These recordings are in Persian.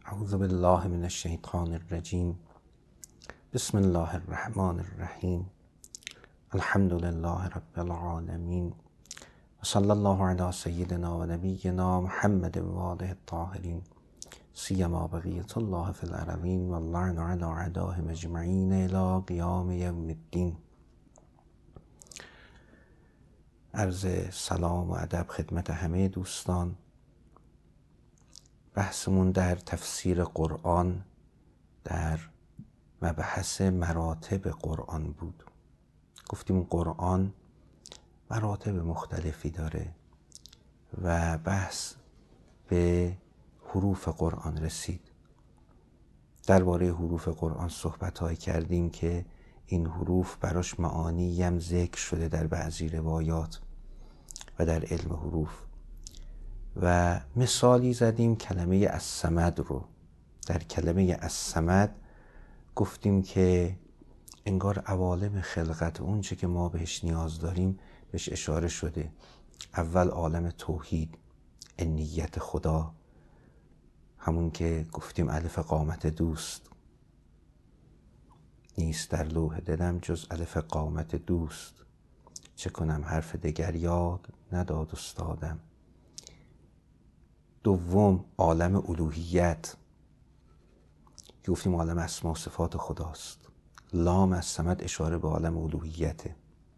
اعوذ بالله من الشیطان الرجیم. بسم الله الرحمن الرحیم. الحمد لله رب العالمین و صلی الله علی سیدنا و نبینا محمد و آله الطاهرین سیما بقیة الله فی الارضین و اللعن علی اعدائهم اجمعین الی قیام یوم الدین. عرض سلام و ادب خدمت همه دوستان. بحثمون در تفسیر قرآن در مبحث مراتب قرآن بود. گفتیم قرآن مراتب مختلفی داره و بحث به حروف قرآن رسید. درباره حروف قرآن صحبت‌هایی کردیم که این حروف براش معانی هم ذکر شده در بعضی روایات و در علم حروف و مثالی زدیم کلمه الصمد رو. در کلمه الصمد گفتیم که انگار عوالم خلقت اون چه که ما بهش نیاز داریم بهش اشاره شده. اول عالم توحید، انیت خدا، همون که گفتیم الف قامت دوست نیست در لوح دلم جز الف قامت دوست، چه کنم حرف دگر یاد نداد استادم. دوم عالم الوهیت، گفتیم عالم اسما و صفات خداست. لام از صمد اشاره به عالم الوهیته.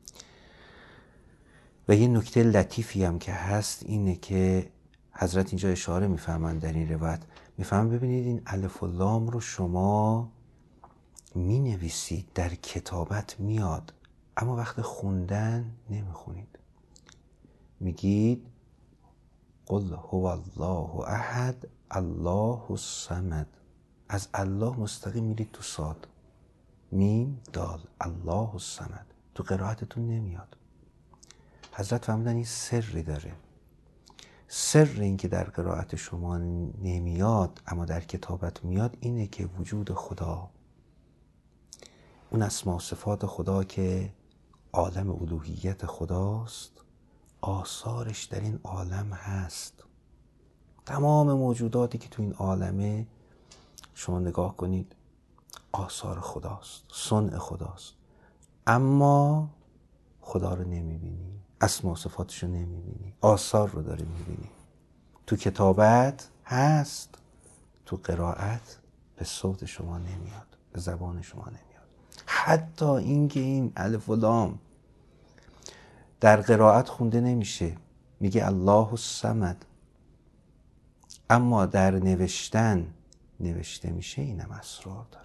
و یه نکته لطیفی هم که هست اینه که حضرت اینجا اشاره میفرمایند در این روایت، میفرمایند ببینید این الف و لام رو شما مینویسید، در کتابت میاد، اما وقت خوندن نمیخونید. میگید قل هو الله احد الله الصمد. از الله مستقیم میرید تو صاد، میم دال، الله الصمد. تو قرائتتون نمیاد. حضرت فرمودن این سری داره. سر این که در قرائت شما نمیاد اما در کتابت میاد اینه که وجود خدا، اون اسما و صفات خدا که عالم الوهیت خداست، آثارش در این عالم هست. تمام موجوداتی که تو این عالمه شما نگاه کنید آثار خداست، صنع خداست، اما خدا رو نمیبینی، اسما و صفاتش رو نمیبینی، آثار رو داری میبینی. تو کتابت هست، تو قرائت به صوت شما نمیاد، به زبان شما نمیاد. حتی اینکه این الف و لام در قرائت خونده نمیشه، میگه الله الصمد، اما در نوشتن نوشته میشه، اینم اسرار داره.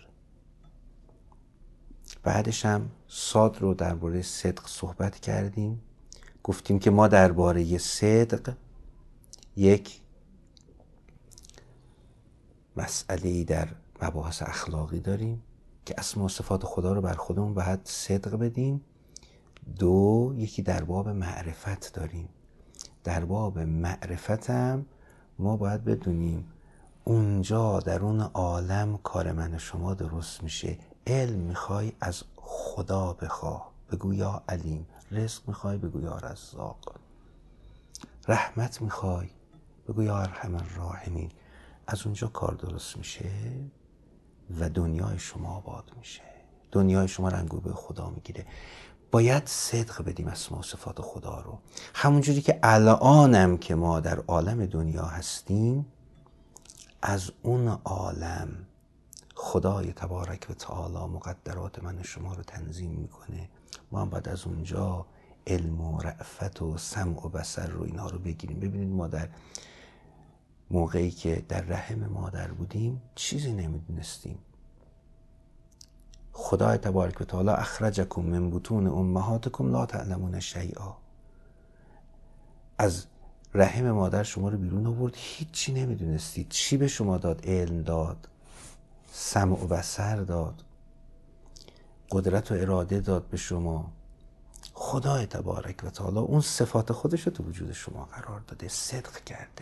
بعدش هم صاد رو درباره صدق صحبت کردیم. گفتیم که ما درباره صدق یک مسئله در مباحث اخلاقی داریم که اسما و صفات خدا رو بر خودمون باید صدق بدیم. دو، یکی در باب معرفت داریم. در باب معرفت هم ما باید بدونیم اونجا در اون عالم کار من و شما درست میشه. علم میخوای از خدا بخواه، بگو یا علیم. رزق میخوای بگو یا رزاق. رحمت میخوای بگو یا ارحم الراحمین. از اونجا کار درست میشه و دنیای شما آباد میشه، دنیای شما رنگ به خدا میگیره. باید صدق بدیم اسما و صفات خدا رو. همونجوری که الانم که ما در عالم دنیا هستیم، از اون عالم خدای تبارک و تعالی مقدرات من و شما رو تنظیم میکنه. ما هم باید از اونجا علم و رأفت و سمع و بصر رو اینا رو بگیریم. ببینید ما در موقعی که در رحم مادر بودیم چیزی نمیدونستیم. خدای تبارک و تعالی اخرجکم من بطون امهاتکم لا تعلمون شیئا. از رحم مادر شما رو بیرون آورد، هیچی نمیدونستید. چی به شما داد؟ علم داد، سمع و بصر داد، قدرت و اراده داد به شما. خدای تبارک و تعالی اون صفات خودش رو تو وجود شما قرار داده، صدق کرده.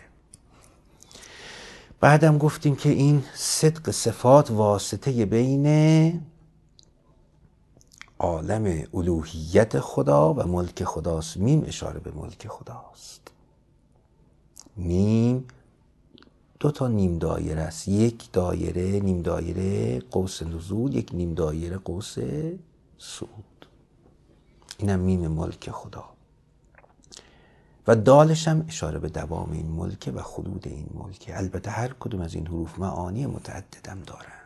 بعدم گفتیم که این صدق صفات واسطه بین عالم الوهیت خدا و ملک خداست. میم اشاره به ملک خداست. میم دو تا نیم دایره است. یک دایره نیم دایره قوس نزول، یک نیم دایره قوس صعود. اینم میم ملک خدا و دالش هم اشاره به دوام این ملک و خلود این ملک. البته هر کدوم از این حروف معانی متعددم دارن.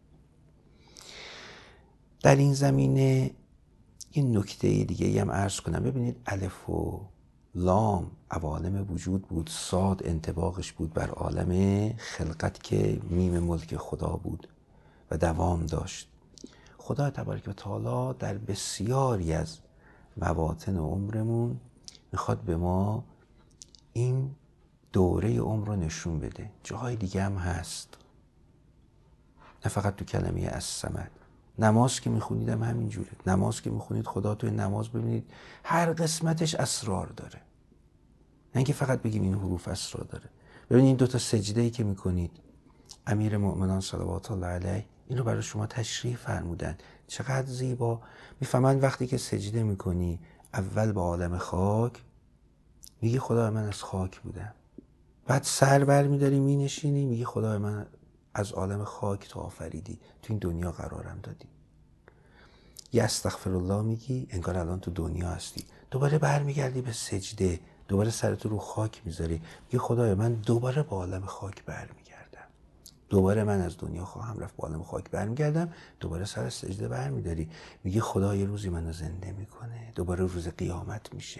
در این زمینه یه نکته دیگه هم عرض کنم. ببینید الف و لام عوالم وجود بود، صاد انطباقش بود بر عالم خلقت که میم ملک خدا بود و دوام داشت. خدا تبارک و تعالی در بسیاری از مواطن عمرمون میخواد به ما این دوره عمر رو نشون بده. جاهای دیگه هم هست، نه فقط تو کلمه الصمد. نماز که میخونید هم همین جوره. نماز که میخونید خدا توی نماز ببینید هر قسمتش اسرار داره، نه اینکه فقط بگیم این حروف اسرار داره. ببینید این دوتا سجده‌ای که میکنید، امیر مؤمنان صلوات الله علیه اینو برای شما تشریح فرمودن. چقدر زیبا. میفهمن وقتی که سجده میکنی اول به عالم خاک میگی خدا من از خاک بودم، بعد سر بر میداری مینشینی میگی خدا من از عالم خاک تو آفریدی، تو این دنیا قرارم دادی. یه استغفر الله میگی انگار الان تو دنیا هستی. دوباره برمیگردی به سجده، دوباره سرت رو خاک میذاری میگی خدای من دوباره به عالم خاک برمیگردم، دوباره من از دنیا خواهم رفت، به عالم خاک برمیگردم. دوباره سر سجده برمیداری میگی خدا یه روزی منو زنده میکنه، دوباره روز قیامت میشه.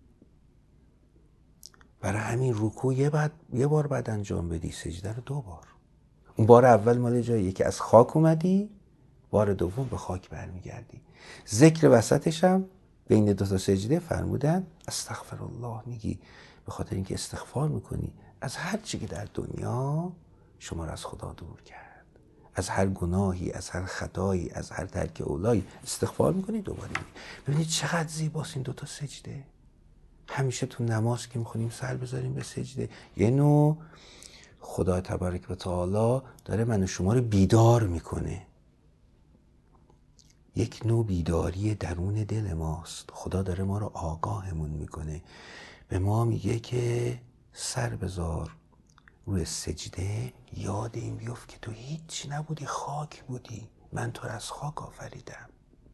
برای همین رکوع یه بار بعد انجام بدی، سجده رو 2 بار. اون بار اول مال جاییه که از خاک اومدی، بار دوم به خاک برمیگردی. ذکر وسطش هم بین 2 تا سجده فرمودن استغفر الله میگی، به خاطر اینکه استغفار میکنی از هر چی که در دنیا شما رو از خدا دور کرد، از هر گناهی، از هر خطایی، از هر ترک اولایی استغفار میکنی، دوباره میگی. ببینید چقدر زیباست این 2 تا سجده. همیشه تو نماز که میخونیم سر بذاریم به سجده. یه نوع خدا تبارک و تعالی داره من و شما رو بیدار میکنه، یک نوع بیداری درون دل ماست. خدا داره ما رو آگاهمون میکنه، به ما میگه که سر بذار روی سجده، یاد این بیفت که تو هیچ نبودی، خاک بودی، من تو رو از خاک آفریدم.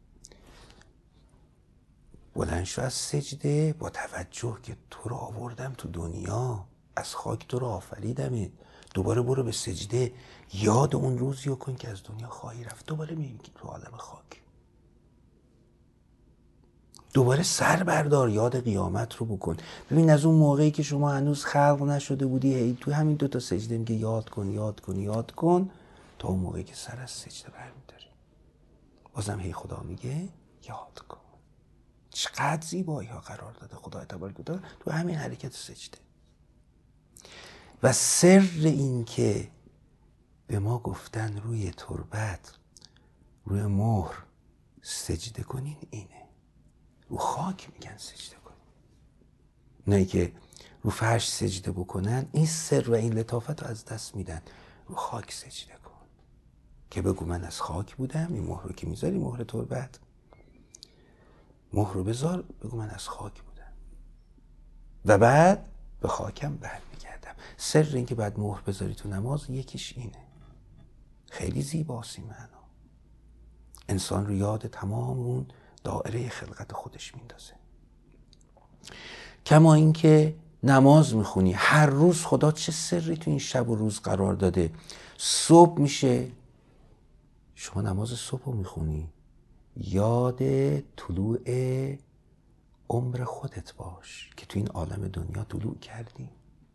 بلند شو از سجده با توجه که تو رو آوردم تو دنیا، از خاک تو رو آفریدمت. دوباره برو به سجده، یاد اون روزی رو کن که از دنیا خواهی رفت، دوباره میگی تو عالم خاک. دوباره سر بردار، یاد قیامت رو بکن. ببین از اون موقعی که شما هنوز خلق نشده بودی، هی تو همین 2 تا سجده میگه یاد کن یاد کن یاد کن، تا اون موقعی که سر از سجده برمیداری بازم هی خدا میگه یاد کن. چقدر زیبایی ها قرار داده خدا تبارک و تعالی تو همین حرکت سجده. و سر این که به ما گفتن روی تربت، روی مهر سجده کنین اینه. رو خاک میگن سجده کن، نه که رو فرش سجده بکنن. این سر و این لطافت رو از دست میدن. رو خاک سجده کن که بگو من از خاک بودم. این مهر رو که میذاری، مهر تربت، مهر رو بذار بگو من از خاک بودم و بعد به خاکم برمیگردم. سر این که بعد مهر بذاری تو نماز یکیش اینه. خیلی زیباست این معنا. انسان رو یاد تمام اون دایره خلقت خودش میندازه. کما اینکه نماز میخونی هر روز خدا چه سری تو این شب و روز قرار داده. صبح میشه شما نماز صبح رو میخونی، یاد طلوع عمر خودت باش که تو این عالم دنیا طلوع کردی.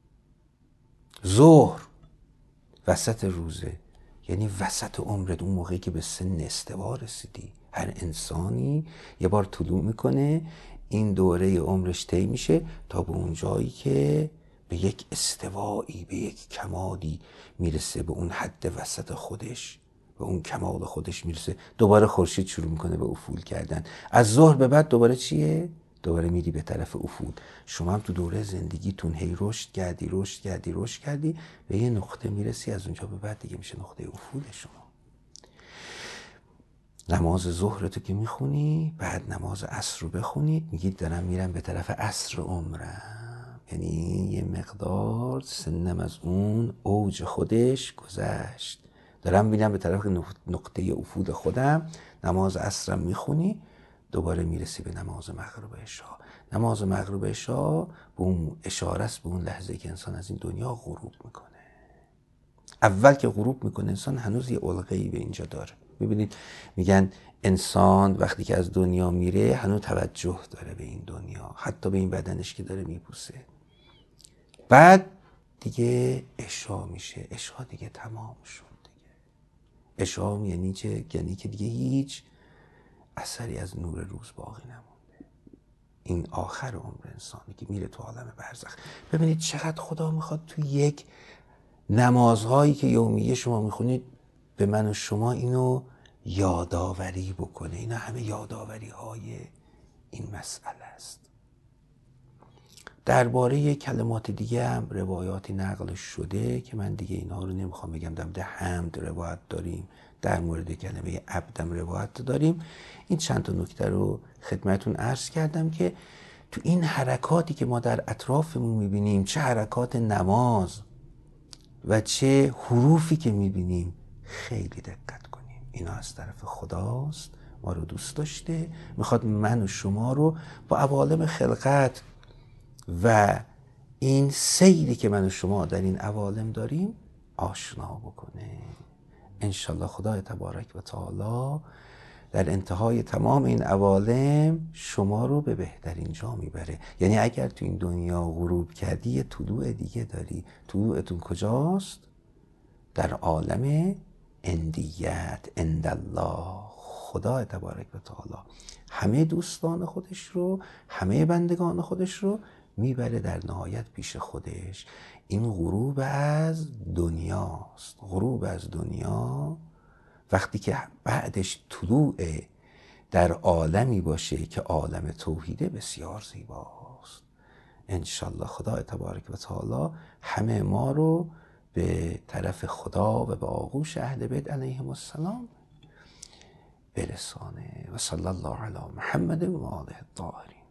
ظهر وسط روزه، یعنی وسط عمرت، اون موقعی که به سن استوا رسیدی. هر انسانی یه بار طلوع میکنه، این دوره عمرش طی میشه تا به اون جایی که به یک استوایی، به یک کمالی میرسه، به اون حد وسط خودش، به اون کمال خودش میرسه. دوباره خورشید شروع میکنه به افول کردن. از ظهر به بعد دوباره چیه؟ دوباره میری به طرف افول. شما هم تو دوره زندگیتون هی رشد کردی به یه نقطه میرسی، از اونجا به بعد دیگه میشه نقطه افول شما. نماز ظهرتو که میخونی، بعد نماز عصر رو بخونید، میگید دارم میرم به طرف عصر عمرم. یعنی یه مقدار سنم از اون اوج خودش گذشت، دارم میرم به طرف نقطه افول خودم. نماز عصرم میخونی، دوباره میرسی به نماز مغرب عشا. نماز مغرب عشا به اون اشاره است به اون لحظه که انسان از این دنیا غروب میکنه. اول که غروب میکنه انسان هنوز یه علقه‌ای به اینجا داره. ببینید میگن انسان وقتی که از دنیا میره هنوز توجه داره به این دنیا، حتی به این بدنش که داره میپوسه. بعد دیگه عشا میشه، عشا دیگه تمام شد دیگه. عشا یعنی چه؟ یعنی که دیگه هیچ اثری از نور روز باقی نمونده. این آخر عمر انسانی که میره تو عالم برزخ. ببینید چقدر خدا میخواد تو یک نمازهایی که یومیه شما میخونید به من و شما اینو یادآوری بکنه. اینا همه یادآوری های این مسئله است. درباره کلمات دیگه هم روایاتی نقل شده که من دیگه اینها رو نمیخوام بگم. در حمد روایت داریم، در مورد کلمه عبدم روایت داریم. این چند تا نکته رو خدمتون عرض کردم که تو این حرکاتی که ما در اطرافمون میبینیم، چه حرکات نماز و چه حروفی که میبینیم، خیلی دقت کنیم. اینا از طرف خداست، ما رو دوست داشته، میخواد من و شما رو با عوالم خلقت و این سیری که من و شما در این عوالم داریم آشنا بکنه. انشالله خدای تبارک و تعالی در انتهای تمام این عوالم شما رو به بهترین جا میبره. یعنی اگر تو این دنیا غروب کردی یه طلوع دیگه داری. طلوعتون کجاست؟ در عالم اندیت، اندالله. خدای تبارک و تعالی همه دوستان خودش رو، همه بندگان خودش رو میبره در نهایت پیش خودش. این غروب از دنیاست. غروب از دنیا وقتی که بعدش طلوع در عالمی باشه که عالم توحیده بسیار زیباست. انشالله خدای تبارک و تعالی همه ما رو به طرف خدا و به آغوش اهل بیت علیهم السلام برسانه. و صلی الله علی محمد و آله الطاهرین.